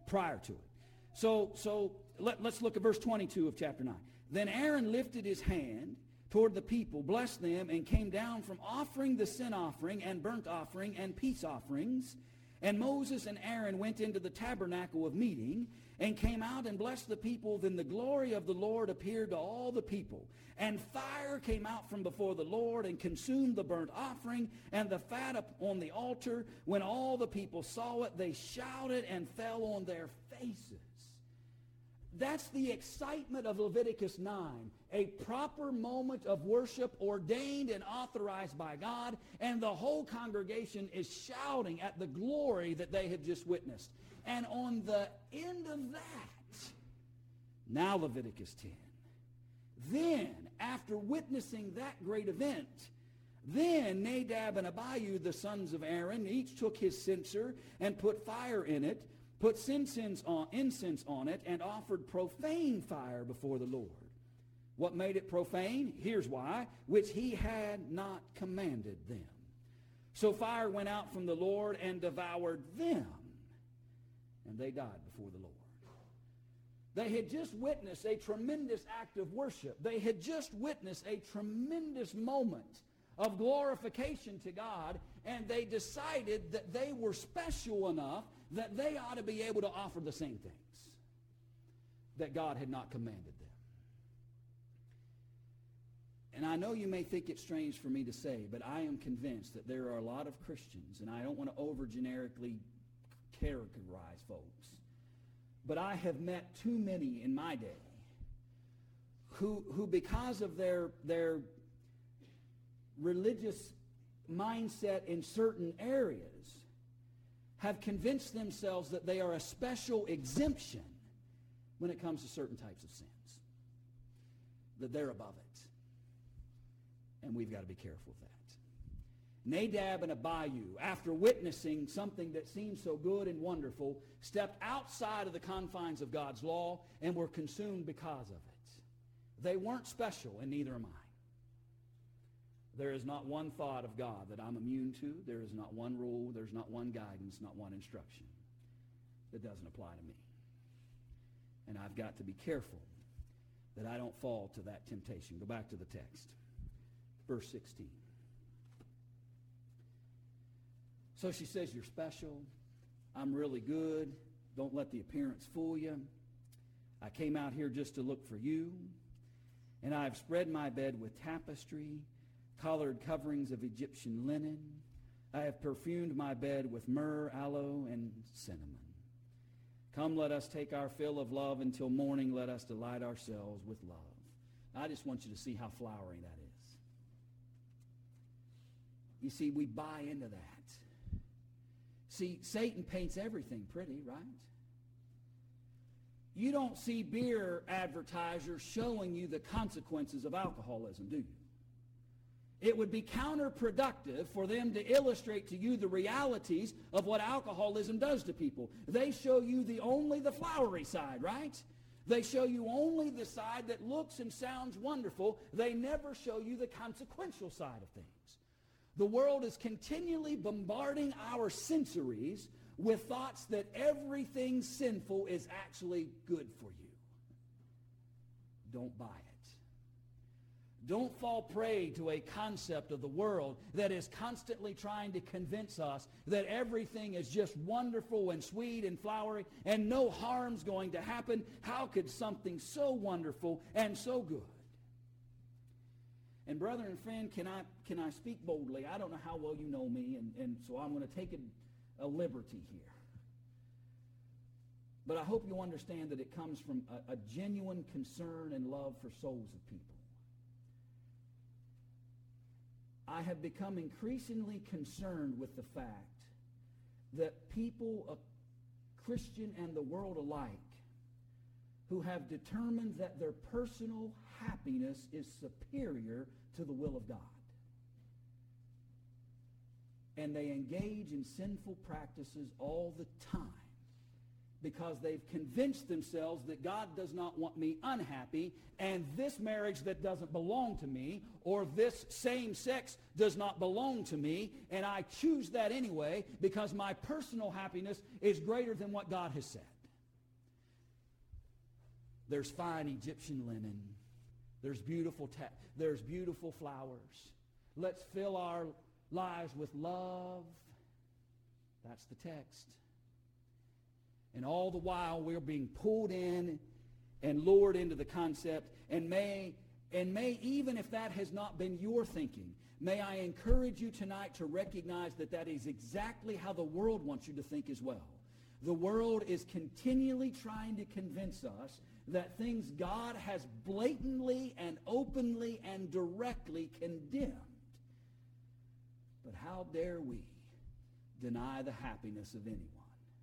prior to it. So let's look at verse 22 of chapter 9. Then Aaron lifted his hand toward the people, blessed them, and came down from offering the sin offering and burnt offering and peace offerings. And Moses and Aaron went into the tabernacle of meeting and came out and blessed the people. Then the glory of the Lord appeared to all the people. And fire came out from before the Lord and consumed the burnt offering and the fat upon the altar. When all the people saw it, they shouted and fell on their faces. That's the excitement of Leviticus 9, a proper moment of worship ordained and authorized by God, and the whole congregation is shouting at the glory that they have just witnessed. And on the end of that, now Leviticus 10, then, after witnessing that great event, then Nadab and Abihu, the sons of Aaron, each took his censer and put fire in it, put incense on it, and offered profane fire before the Lord. What made it profane? Here's why. Which he had not commanded them. So fire went out from the Lord and devoured them, and they died before the Lord. They had just witnessed a tremendous act of worship. They had just witnessed a tremendous moment of glorification to God, and they decided that they were special enough that they ought to be able to offer the same things that God had not commanded them. And I know you may think it's strange for me to say, but I am convinced that there are a lot of Christians, and I don't want to over-generically characterize folks, but I have met too many in my day who because of their religious mindset in certain areas have convinced themselves that they are a special exemption when it comes to certain types of sins, that they're above it. And we've got to be careful of that. Nadab and Abihu, after witnessing something that seemed so good and wonderful, stepped outside of the confines of God's law and were consumed because of it. They weren't special, and neither am I. There is not one thought of God that I'm immune to. There is not one rule. There's not one guidance, not one instruction that doesn't apply to me. And I've got to be careful that I don't fall to that temptation. Go back to the text. Verse 16. So she says, you're special. I'm really good. Don't let the appearance fool you. I came out here just to look for you. And I've spread my bed with tapestry, colored coverings of Egyptian linen. I have perfumed my bed with myrrh, aloe, and cinnamon. Come, let us take our fill of love until morning. Let us delight ourselves with love. I just want you to see how flowery that is. You see, we buy into that. See, Satan paints everything pretty, right? You don't see beer advertisers showing you the consequences of alcoholism, do you? It would be counterproductive for them to illustrate to you the realities of what alcoholism does to people. They show you only the flowery side, right? They show you only the side that looks and sounds wonderful. They never show you the consequential side of things. The world is continually bombarding our sensories with thoughts that everything sinful is actually good for you. Don't buy it. Don't fall prey to a concept of the world that is constantly trying to convince us that everything is just wonderful and sweet and flowery and no harm's going to happen. How could something so wonderful and so good? And brother and friend, can I speak boldly? I don't know how well you know me, and so I'm going to take a liberty here. But I hope you understand that it comes from a genuine concern and love for souls of people. I have become increasingly concerned with the fact that people, Christian and the world alike, who have determined that their personal happiness is superior to the will of God. And they engage in sinful practices all the time because they've convinced themselves that God does not want me unhappy, and this marriage that doesn't belong to me, or this same sex does not belong to me, and I choose that anyway because my personal happiness is greater than what God has said. There's fine Egyptian linen. There's beautiful there's beautiful flowers. Let's fill our lives with love. That's the text. And all the while we're being pulled in and lured into the concept. And may even if that has not been your thinking, may I encourage you tonight to recognize that that is exactly how the world wants you to think as well. The world is continually trying to convince us that things God has blatantly and openly and directly condemned. But how dare we deny the happiness of anyone?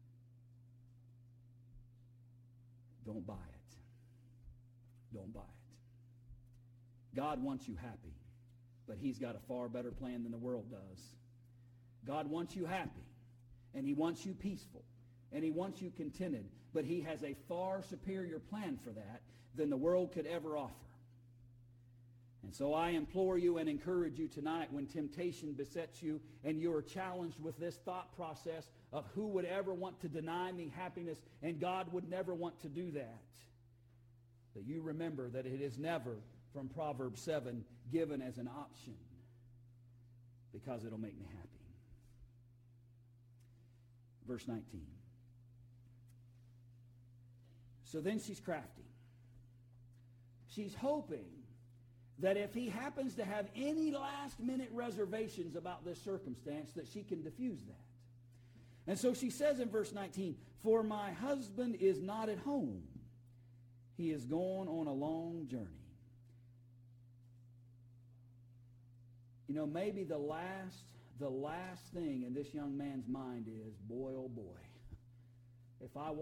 Don't buy it. Don't buy it. God wants you happy, but He's got a far better plan than the world does. God wants you happy, and He wants you peaceful, and He wants you contented, but He has a far superior plan for that than the world could ever offer. And so I implore you and encourage you tonight, when temptation besets you and you are challenged with this thought process of who would ever want to deny me happiness, and God would never want to do that you remember that it is never, from Proverbs 7, given as an option, because it'll make me happy. Verse 19. So then she's crafty. She's hoping that if he happens to have any last-minute reservations about this circumstance, that she can diffuse that. And so she says in verse 19, "For my husband is not at home. He is gone on a long journey." You know, maybe the last thing in this young man's mind is, boy, oh boy, if I